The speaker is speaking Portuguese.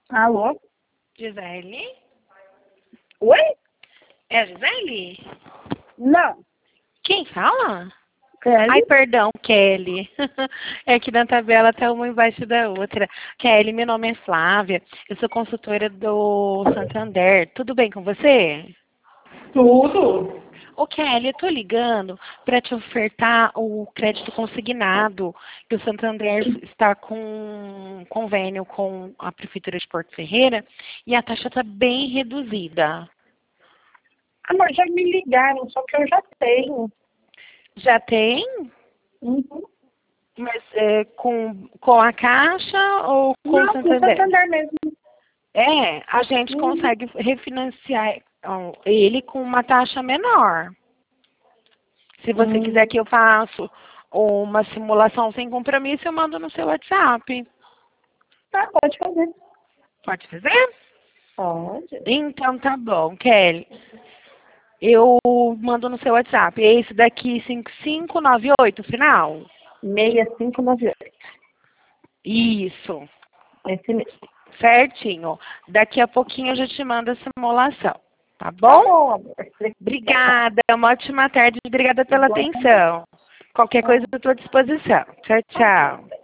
Alô? Gisele? Oi? É a Gisele? Não. Quem fala? Kelly? Ai, perdão, Kelly. É que na tabela tá uma embaixo da outra. Kelly, meu nome é Flávia. Eu sou consultora do Santander. Tudo bem com você? Tudo. Ô, Kelly, eu tô ligando para te ofertar o crédito consignado, que o Santander está com um convênio com a Prefeitura de Porto Ferreira e a taxa está bem reduzida. Amor, já me ligaram, só que eu já tenho. Já tem? Uhum. Mas com a Caixa ou com o Não, com o Santander? Santander mesmo. É, a gente consegue refinanciar ele com uma taxa menor. Se você quiser que eu faça uma simulação sem compromisso, eu mando no seu WhatsApp. Tá, pode fazer. Pode fazer? Pode. Então tá bom, Kelly. Eu mando no seu WhatsApp. É esse daqui, 5598, final? 6598. Isso. Esse mesmo. Certinho. Daqui a pouquinho eu já te mando a simulação. Tá Tá bom? bom, amor. Obrigada. Uma ótima tarde. Obrigada pela Igual também. atenção. Qualquer coisa eu estou à disposição. Tchau, Tá. tchau.